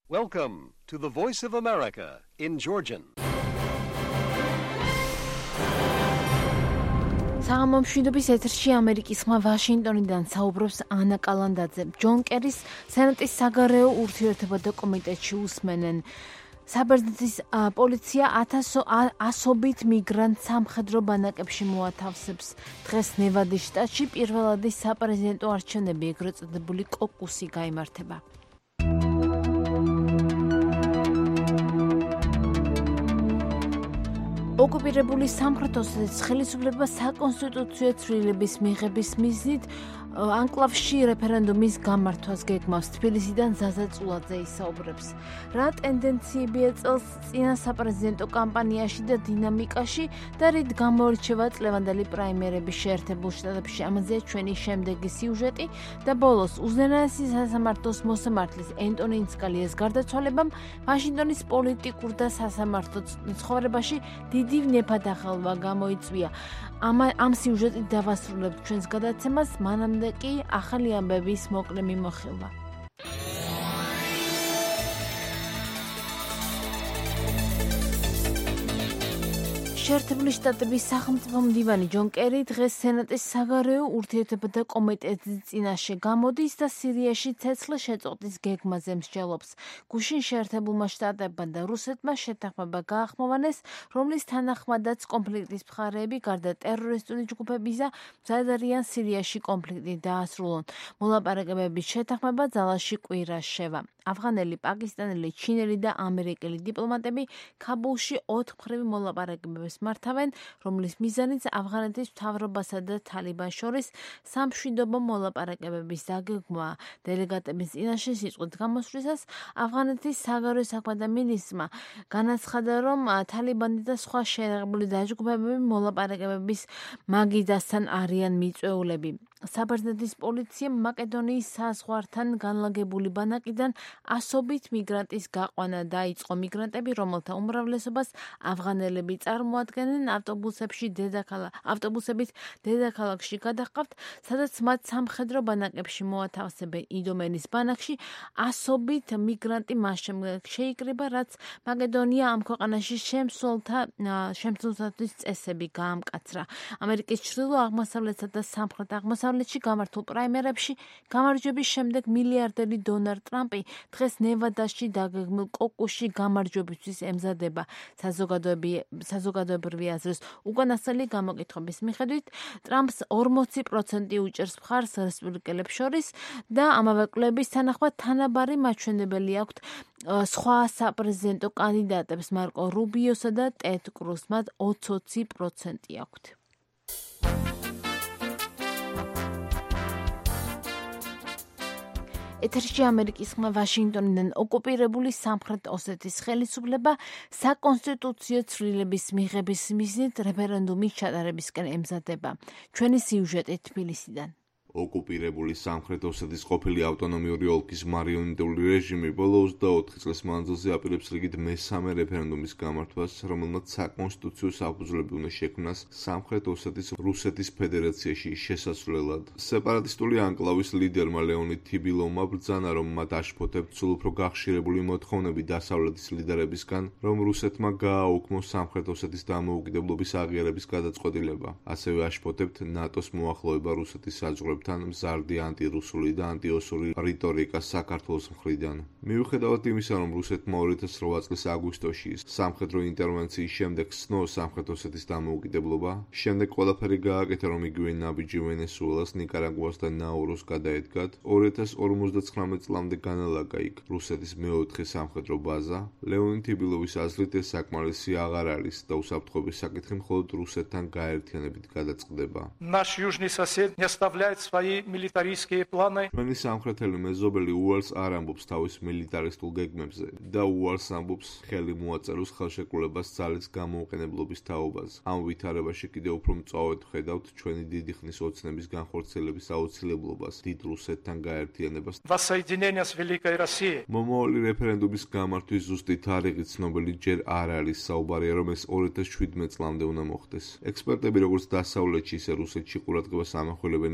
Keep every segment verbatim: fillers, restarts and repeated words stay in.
Welcome to the Voice of America in Georgian. საღამომშვიდობის ეთერში ამერიკის ხმა ვაშინგტონიდან საუბრობს ანა კალანდაძე. ჯონ კერის სენატის საგარეო ურთიერთობათა კომიტეტში უსმენენ. საბერძნეთის პოლიცია ათასობით მიგრანტს სამხედრო ბანაკებში მოათავსებს. დღეს ნევადის შტატში პირველადი საპრეზიდენტო არჩევნები, ეგრეთ წოდებული კოკუსი გაიმართება. ოკუპირებული სამხრეთ ოსეთის ხელისუფლება საკონსტიტუციო ცვლილების მიღების მიზნით ანკლავში რეფერენდუმის გამართვას გეგმავს. თბილისიდან ზაზა წულაძე ისაუბრებს. რა ტენდენციები ეწელს წინა საპრეზიდენტო კამპანიაში და დინამიკაში და რით გამოირჩევა წლევანდელი პრაიმერები შეერთებულ შტატებში. ამაზეა ჩვენი შემდეგი სიუჟეტი და ბოლოს უზენაესი სასამართლოს მოსამართლის ენტონი ინსკალიას გარდაცვალებამ ვაშინგტონის პოლიტიკურ და სასამართლო ცხოვრებაში დიდი ნეფადახალვა გამოიწვია. ამ ამ სიუჟეტით დავასრულებთ ჩვენს გადაცემას, მანამდე კი ახალი ამბების მოკლე მიმოხილვა. შეერთებული შტატების სახელმწიფო მდივანი ჯონ კერი დღეს სენატის საგარეო ურთიერთობათა კომიტეტის წინაშე გამოდის და სირიაში ცეცხლის შეწყვეტის გეგმაზე მსჯელობს. გუშინ შეერთებულმა შტატებმა და რუსეთმა შეთანხმება გაახმოვანეს, რომლის თანახმადაც კონფლიქტის მხარეები გარდა ტერორისტული ჯგუფებისა მზად არიან სირიაში კონფლიქტი დაასრულონ. მოლაპარაკებების შეთანხმება ძალაში კვირას შევა. ავღანელი, პაკისტანელი, ჩინელი და ამერიკელი დიპლომატები ქაბულში ოთხმხრივი მოლაპარაკებებს მართავენ, რომლის მიზანიც ავღანეთის მთავრობასა და თალიბანს შორის სამშვიდობო მოლაპარაკებების დაგეგმვაა. დელეგატების წინაშე სიტყვით გამოსვლისას ავღანეთის საგარეო საქმეთა მინისტრმა განაცხადა, რომ თალიბანი და სხვა შეიარაღებული დაჯგუფებები მოლაპარაკებების მაგიდასთან არიან მიწვეულები. საბერძნეთის პოლიციამ მაკედონიის საზღვართან განლაგებული ბანაკიდან ასობით მიგრანტის გაყვანა დაიწყო. მიგრანტები, რომელთა უმრავლესობას ავღანელები წარმოადგენენ, ავტობუსებში დედაქალაქ ავტობუსებით დედაქალაქში გადაჰყავთ, სადაც მათ სამხედრო ბანაკებში მოათავსებენ. იდომენის ბანაკში ასობით მიგრანტი მას შემდეგ შეიკრიბა, რაც მაკედონია ამ ქვეყანაში შემსვლელთა შემსვლელთათვის წესები გაამკაცრა. ამერიკის ჩრდილო-აღმოსავლეთსა და სამხრეთ-აღმოსავლეთში გამართულ პრაიმერებში გამარჯვების შემდეგ მილიარდერი დონალდ ტრამპი დღეს ნევადაში დაგეგმილ კოკუსში გამარჯვებისთვის ემზადება. საზოგადოებრივი აზრის უკანასკნელი გამოკითხების მიხედვით ტრამპს ორმოცი პროცენტი უჭერს მხარს რესპუბლიკელებს შორის და ამავე კვლევების თანახმად თანაბარი მაჩვენებელი აქვთ სხვა საპრეზიდენტო კანდიდატებს მარკო რუბიოსა და ტედ კრუზს, მათ ოცი პროცენტი აქვთ. ეთერში ამერიკის ხმა ვაშინგტონიდან ოკუპირებული სამხრეთ ოსეთის ხელისუფლება საკონსტიტუციო ცვლილების მიღების მიზნით რეფერენდუმის ჩატარებისკენ ემზადება. ჩვენი სიუჟეტი თბილისიდან. ოკუპირებული სამხრეთ ოსეთის ყოფილი ავტონომიური ოლქის მარიონეტული რეჟიმი ბოლო ოცდაოთხი წლის მანძილზე აპირებს რიგით მესამე რეფერენდუმის გამართვას, რომელმაც საკონსტიტუციო საფუძვლები უნდა შექმნას სამხრეთ ოსეთის რუსეთის ფედერაციაში შესასვლელად. სეპარატისტული ანკლავის ლიდერმა ლეონიდ თიბილოვმა ბრძანა, რომ მათ აშფოთებთ სულ უფრო გახშირებული მოთხოვნები დასავლეთის ლიდერებისგან, რომ რუსეთმა გააუქმოს სამხრეთ ოსეთის დამოუკიდებლობის აღიარების გადაწყვეტილება. ასევე აშფოთებთ ნატოს მოახლოება რუსეთის საზღვრებთან, მზარდი ანტირუსული და ანტიოსური რიტორიკა საქართველოს მხრიდან. მიუხედავად იმისა, რომ რუსეთმა ორი ათას რვა წლის აგვისტოში სამხედრო ინტერვენციის შემდეგ სცნო სამხრეთ ოსეთის დამოუკიდებლობა, შემდეგ ყველაფერი გააკეთა, რომ იგივე ნაბიჯი ვენესუელას, ნიკარაგუას და ნაურუს გადაედგათ. ორი ათას ორმოცდაცხრამეტ წლამდე განალაგა იქ რუსეთის მეოთხე სამხედრო ბაზა. ლეონიდ თიბილოვის აზრით ეს საკმარისი აღარ არის და უსაფრთხოების საკითხი მხოლოდ რუსეთთან გაერთიანებით გადაწყდება. Наш южный сосед не оставляет свои милитаристские планы. ჩვენი სამხრეთელი მეზობელი უარს არ ამბობს თავის მილიტარისტულ გეგმებზე და უარს ამბობს ხელი მოაწეროს ხელშეკრულებას ძალის გამოუყენებლობის თაობაზე. ამ ვითარებაში კიდევ უფრო მწვავედ ვხედავთ ჩვენი დიდი ხნის ოცნების განხორციელების აუცილებლობას, დიდ რუსეთთან გაერთიანებას. Воссоединение с Великой Россией. მომავალი რეფერენდუმის გამართვის ზუსტი თარიღი ცნობილი ჯერ არ არის. საუბარია, რომ ეს ორი ათას შვიდმეტ წლამდე უნდა მოხდეს. ექსპერტები როგორც დასავლეთში, ისე რუსეთში ყურადღებას ამახვილებენ იმ ფაქტს,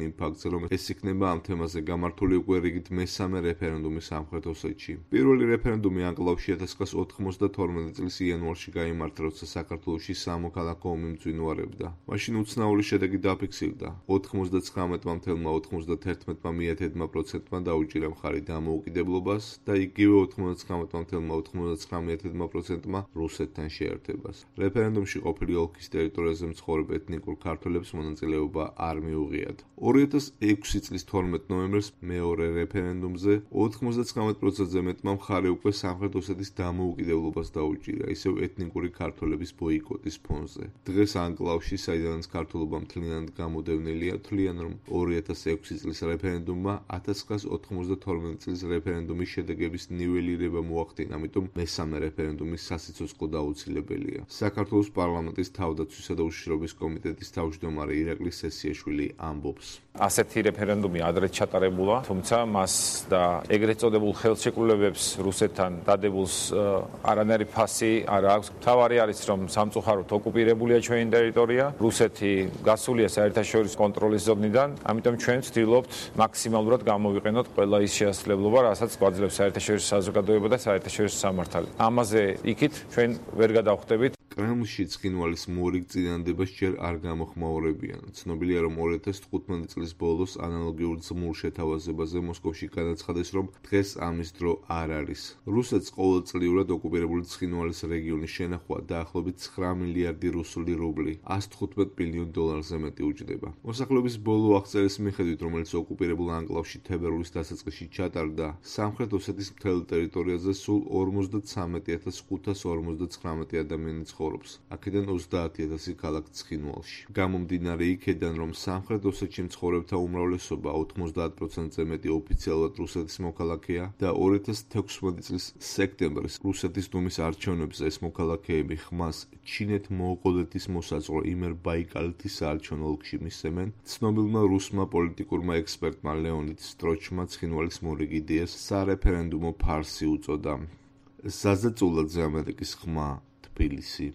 ფაქტზე, რომ ეს იქნება ამ თემაზე გამართული უკვე რიგით მესამე რეფერენდუმი სამხრეთ ოსეთში. პირველი რეფერენდუმი ანკლავში ოქროს ათას ცხრაასა ოთხმოცდათორმეტი წლის იანვარში გაიმართა, როცა საქართველოში სამოქალაქო ომი მძვინვარებდა. მაშინ უცნაური შედეგი დაფიქსირდა. ოთხმოცდათხრამეტმა ოცდაათმა ოცდაათმა მიათედმა პროცენტმა დაუჭირა მხარი დამოუკიდებლობას და იგივე ოთხმოცდათხრამეტმა ოცდაათმა პროცენტმა რუსეთთან შეერთებას. რეფერენდუმში ყოფილი ოლქის ტერიტორიაზე მცხოვრებ ეთნიკურ ქართველებს მონაწილეობა არ მიუღიათ. ორი ათას ექვსი წლის თორმეტ ნოემბერს მეორე რეფერენდუმზე ოთხმოცდათხრამეტ პროცენტზე მეტმა მხარი უკვე სამხრეთ ოსეთის დამოუკიდებლობას დაუჭირა, ისევ ეთნიკური ქართველების ბოიკოტის ფონზე. დღეს ანკლავში, საიდანაც ქართველობა მთლიანად გამოდევნილია, თვლიან, რომ ორი ათას ექვსი წლის რეფერენდუმმა ათას ცხრაასა ოცდათორმეტი წლის რეფერენდუმის შედეგების ნიველირება მოახდინა, ამიტომ მესამე რეფერენდუმის სასიცოცხლო დაუცილებელია. საქართველოს პარლამენტის თავდაცვისა და უშიშროების კომიტეტის თავმჯდომარე ირაკლი სესიაშვილი ამბობს. ასეთი რეფერენდუმი ადრე ჩატარებულა, თუმცა მას და ეგრეთ წოდებულ ხელშეკრულებებს რუსეთთან დადებულს არანაირი ფასი არ აქვს. მთავარი არის, რომ სამწუხაროდ ოკუპირებულია ჩვენი ტერიტორია, რუსეთი გასულია საერთაშორისო კონტროლის ზონიდან, ამიტომ ჩვენ ვცდილობთ მაქსიმალურად გამოვიყენოთ ყველა ის შესაძლებლობა, რასაც გვაძლევს საერთაშორისო საზოგადოება და საერთაშორისო სამართალი. ამაზე იქით ჩვენ ვერ გადავხვდებით. კრემლში ცხინვალის მორიგწინანდებას ჯერ არ გამოხმაურებიან. ცნობილია, რომ ორი ათას თხუთმეტი წლის ბოლოს ანალოგიურ ძმურ შეთავაზებაზე მოსკოვში განაცხადეს, რომ დღეს ამის დრო არ არის. რუსეთს ყოველწლიურად ოკუპირებული ცხინვალის რეგიონის შენახვა დაახლოებით ცხრა მილიარდი რუსული რუბლი, ასი თხუთმეტ მილიონ დოლარზე მეტი უჯდება. მოსახლეობის ბოლო აღწერის მიხედვით, რომელიც ოკუპირებულ ანკლავში თებერვლის დასაწყისში ჩატარდა, სამხრეთ ოსეთის მთელ ტერიტორიაზე სულ ორმოცდათვრამეტი ათას ხუთასი ორმოცდათხრამეტი ადამიანი ცხოვრობს. აქედან ოცდაათი ათასი ქალაქ ცხინვალში. გამომდინარე იქედან, რომ სამხრეთ ოსეთში მცხოვრებთა უმრავლესობა ოცდაათ პროცენტზე მეტი ოფიციალურად რუსეთის მოქალაქეა და ორი ათას თექვსმეტი წლის სექტემბრის რუსეთის დუმის არჩევნებზე ეს მოქალაქეები ხმას ჩინეთ-მონღოლეთის მოსაზღვრე იმერ ბაიკალეთის საარჩევნო ოლქში მისცემენ, ცნობილმა რუსმა პოლიტიკურმა ექსპერტმა ლეონიდ სტროჩმა ცხინვალის მორიგი იდეას სარეფერენდუმო ფარსი უწოდა. ზაზაწულაძე, ამერიკის ხმა, თბილისი.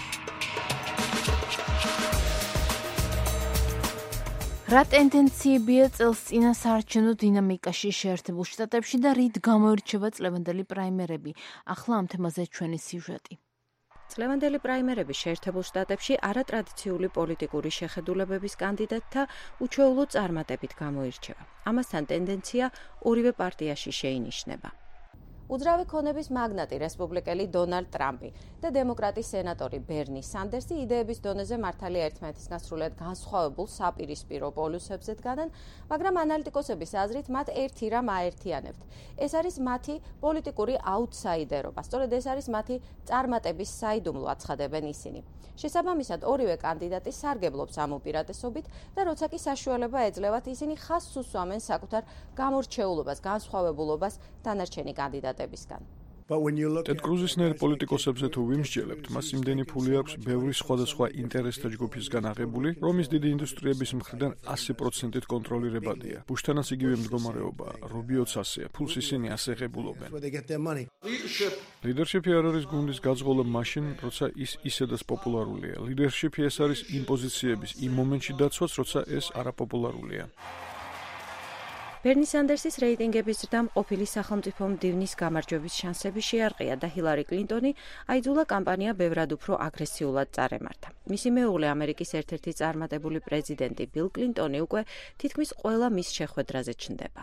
რა ტენდენციებია წელს წინა საარჩევნო დინამიკაში შეერთებულ შტატებში და რით გამოირჩევა წლევანდელი პრაიმერები? ახლა ამ თემაზე ჩვენი სიუჟეტი. წლევანდელი პრაიმერები შეერთებულ შტატებში არატრადიციული პოლიტიკური შეხედულებების კანდიდატთა უჩვეულო წარმატებით გამოირჩევა. ამასთან ტენდენცია ორივე პარტიაში შეინიშნება. უძრავი ქონების მაგნატი რესპუბლიკელი დონალდ ტრამპი და დემოკრატი სენატორი ბერნი სანდერსი იდეების დონეზე მართალია ერთმანეთისგან სრულიად განსხვავებულ საპირისპირო პოლუსებზე დგანან, მაგრამ ანალიტიკოსების აზრით მათ ერთი რამ აერთიანებთ. ეს არის მათი პოლიტიკური აუთსაიდერობა, სწორედ ეს არის მათი წარმატების საიდუმლო, აცხადებენ ისინი. შესაბამისად, ორივე კანდიდატი სარგებლობს ამ უპირატესობით და როცა კი საშუალება ეძლევათ, ისინი ხაზს უსვამენ საკუთარ გამორჩეულობას, განსხვავებულობას დანარჩენი კანდიდატებისგან. ტედ კრუზისნაირ პოლიტიკოსებზე თუ ვიმსჯელებთ, მას იმდენი ფული აქვს ბევრი სხვადასხვა ინტერესთა ჯგუფისგან აღებული, რომ ის დიდი ინდუსტრიების მხრიდან ასი პროცენტით კონტროლირებადია. ბუშთანაც იგივე მდგომარეობაა, რუბიოც ასეა, ფულს ისინი ასე ღებულობენ. ლიდერშიპი არ არის გუნდის გაძღოლა მაშინ, როცა ის ისედაც პოპულარულია. ლიდერშიპი ეს არის იმ პოზიციების იმ მომენტში დაცვაც, როცა ეს არაპოპულარულია. ბერნი სანდერსის რეიტინგების ზრდამ ყოფილი სახელმწიფო მდივნის გამარჯვების შანსები შეარყია და ჰილარი კლინტონი აიძულა კამპანია ბევრად უფრო აგრესიულად წარემართა. მისი მეუღლე, ამერიკის ერთ-ერთი წარმატებული პრეზიდენტი ბილ კლინტონი უკვე თითქმის ყველა მის შეხვედრაზე ჩნდება.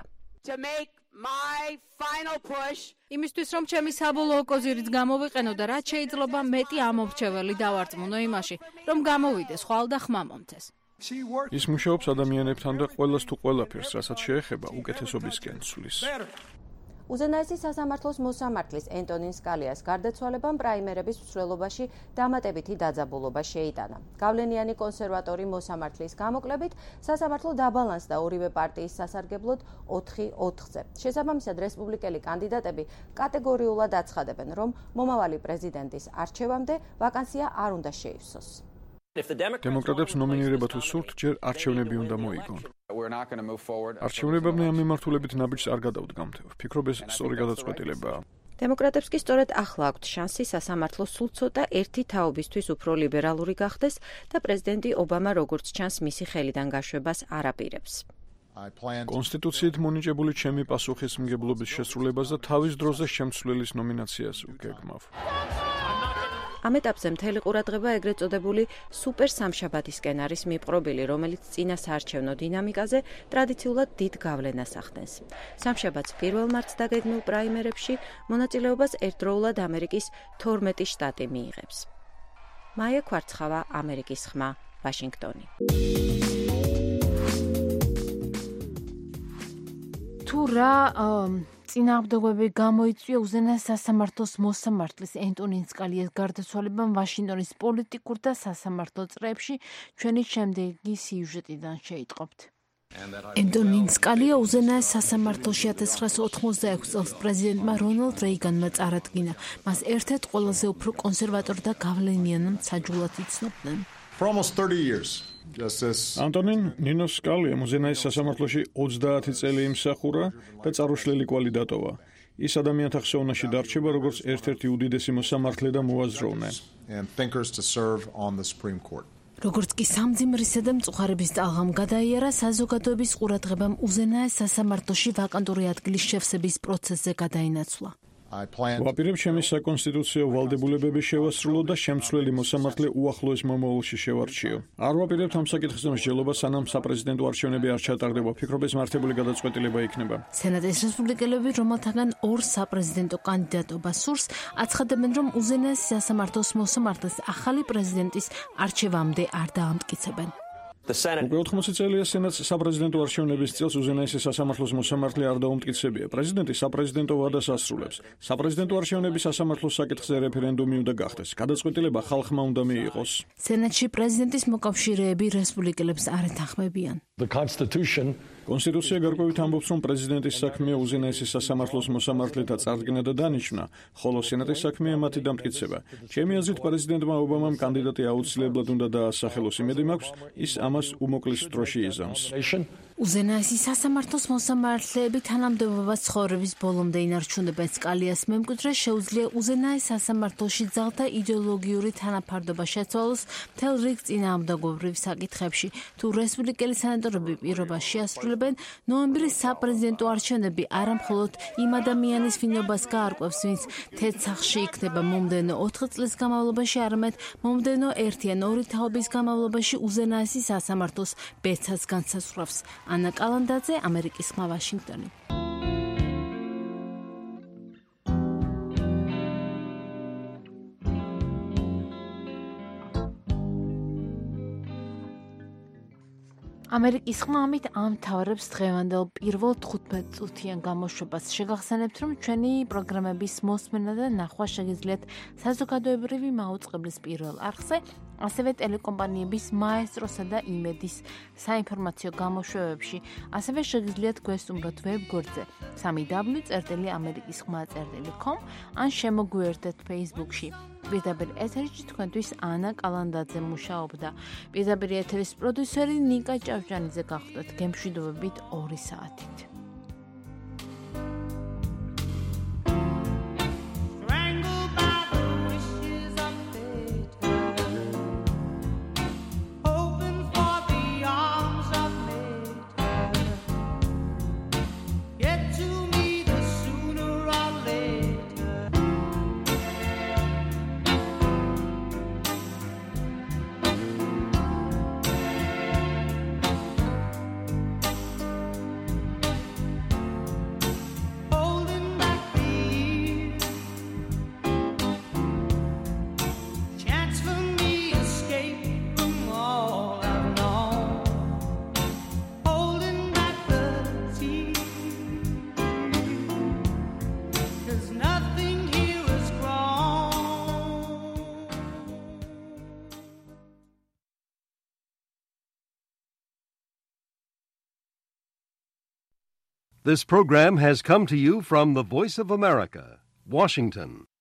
იმისთვის, რომ ჩემი საბოლოო კოზირიც გამოვიყენო და რაც შეიძლება მეტი ამორჩეველი დავარწმუნო იმაში, რომ გამოვიდე ხვალ და ხმა მომცეს. ის მუშაობს ადამიანებთან და ყველას თუ ყველაფერს, რასაც შეეხება, უკეთესობისკენ ცვლის. უზენაესი სასამართლოს მოსამართლის ენტონინ სკალიას გარდაცვალებამ პრაიმერების მსვლელობაში დამატებითი დაძაბულობა შეიტანა. გავლენიანი კონსერვატორი მოსამართლის გამოკლებით სასამართლო დაბალანსდა ორივე პარტიის სასარგებლოდ ოთხი ოთხზე. შესაბამისად, რესპუბლიკელი კანდიდატები კატეგორიულად აცხადებენ, რომ მომავალი პრეზიდენტის არჩევამდე ვაკანსია არ უნდა შეივსოს. დემოკრატებს ნომინირება თუ სურთ, ჯერ არჩევნები უნდა მოიგონ. არჩევნებამდე ამ მიმართულებით ნაბიჯს არ გადავდგამთ. ვფიქრობ, ეს სწორი გადაწყვეტილებაა. დემოკრატებს კი სწორედ ახლა აქვთ შანსი სასამართლო სულ ცოტა ერთი თაობისთვის უფრო ლიბერალური გახდეს და პრეზიდენტი ობამა როგორც ჩანს მისი ხელიდან გაშვებას არ აპირებს. კონსტიტუციით მონიჭებული ჩემი პასუხისმგებლობის შესრულებას და თავის დროზე შემცვლელის ნომინაციას ვგეგმავ. ამ ეტაპზე მთელი ყურადღება ეგრეთ წოდებული სუპერ სამშაბათისკენ არის მიპყრობილი, რომელიც წინა საარჩევნო დინამიკაზე ტრადიციულად დიდ გავლენას ახდენს. სამშაბათს პირველ მარტს დაგეგმილ პრაიმერებში მონაწილეობას ერთდროულად ამერიკის თორმეტი შტატი მიიღებს. მაია ქვარცხავა, ამერიკის ხმა, ვაშინგტონი. თუ რა წინააღმდეგობები გამოიწვია უზენაეს სასამართლოს მოსამართლის ენტონი ნსკალიას გარდაცვალებამ ვაშინგტონის პოლიტიკურ და სასამართლო წრეებში ჩვენი შემდეგი სიუჟეტიდან შეიტყობთ. ენტონი ნსკალია უზენაეს სასამართლოში ათას ცხრაასა ოთხმოცდაექვსი წელს პრეზიდენტმა რონალდ რეიგანმა წარადგინა. მას ერთ-ერთ ყველაზე უფრო კონსერვატორ და გავლენიან მსაჯულად იცნობდნენ. For almost thirty years. ანტონინ ნინოს სკალიამ უზენაეს სასამართლოში ოცდაათი წელი იმსახურა და წარუშლელი კვალი დატოვა. ის ადამიანთა ხსოვნაში დარჩება როგორც ერთ-ერთი უდიდესი მოსამართლე და მოაზროვნე. როგორც კი სამძიმრისა და მწუხარების ტალღამ გადაიარა, საზოგადოების ყურადღებამ უზენაეს სასამართლოში ვაკანტური ადგილის შევსების პროცესზე გადაინაცვლა. ვაპირებ ჩემი საკონსტიტუციო ვალდებულებების შევასრულო და შემცვლელი მოსამართლე უახლოეს მომავალში შევარჩიო. არ ვაპირებთ ამ საკითხზე მსჯელობა, სანამ საპრეზიდენტო არჩევნები არ ჩატარდება. ვფიქრობ, ეს მართებული გადაწყვეტილება იქნება. სენატის რესპუბლიკელები, რომელთაგან ორ საპრეზიდენტო კანდიდატობას სურს, აცხადებენ, რომ უზენაეს სასამართლოს მოსამართლეს ახალი პრეზიდენტის არჩევამდე არ დაამტკიცებენ. უკვე ოთხმოცი წელია სენატს საპრეზიდენტო არჩევნების წელს უზენაესი სასამართლოს მოსამართლე არ დაუმტკიცებია. პრეზიდენტი საპრეზიდენტო ვადას ასრულებს. საპრეზიდენტო არჩევნების სასამართლოს საკითხზე რეფერენდუმი უნდა გახდეს. გადაწყვეტილება ხალხმა უნდა მიიღოს. სენატში პრეზიდენტის მოკავშირეები რესპუბლიკელებს არ ეთანხმებიან. კონსტიტუცია გარკვევით ამბობს, რომ პრეზიდენტის საქმეა უზენაესი სასამართლოს მოსამართლეთა წარდგენა და დანიშვნა, ხოლო სენატის საქმეა მათი დამტკიცება. ჩემი აზრით, პრეზიდენტმა ობამამ კანდიდატი აუცილებლად უნდა დაასახელოს. იმედი მაქვს, ის ამას უმოკლეს დროში იზამს. უზენაესი სასამართლოს მოსამართლეები თანამდებობას ცხოვრების ბოლომდე ინარჩუნებენ. სკალიას მემკვიდრე შეუძლია უზენაეს სასამართლოში ძალთა იდეოლოგიური თანაფარდობა შეცვალოს მთელ რიგ წინააღმდეგობრივ საკითხებში. თუ რესპუბლიკელი სენატორები პირობას შეასრულებენ, ნოემბრის საპრეზიდენტო არჩევნები არა მხოლოდ იმ ადამიანის ვინობას გაარკვევს, ვინც თეთრ სახლში იქნება მომდევნო ოთხი წლის განმავლობაში, არამედ მომდევნო ერთი ან ორი თაობის განმავლობაში უზენაესი სასამართლოს ბეცას განსაზღვრავს. ანა კალანდაძე, ამერიკის ხმა, ვაშინგტონი. ამერიკის ხმა ამით ამთავრებს დღევანდელ პირველ თხუთმეტ წუთიან გამოშვებას. შეგახსენებთ, რომ ჩვენი პროგრამების მოსმენა და ნახვა შეგიძლიათ საზოგადოებრივი მაუწყებლის პირველ არხზე, ასევე ტელეკომპანიების მაესტროსა და იმედის საინფორმაციო გამოშვებებში. ასევე შეგიძლიათ გვესტუმროთ ვებგვერდზე სამი დაბლიუ წერტილი ამერიკის ხმა წერტილი com ან შემოგვიერთდეთ Facebook-ში. პირდაპირ ეთერში თქვენთვის ანა კალანდაძე მუშაობდა. პირდაპირ ეთერის პროდიუსერი ნიკა ჭავჭანიძე გახლდათ გემშვიდობებით ორი საათით. This program has come to you from the Voice of America, Washington.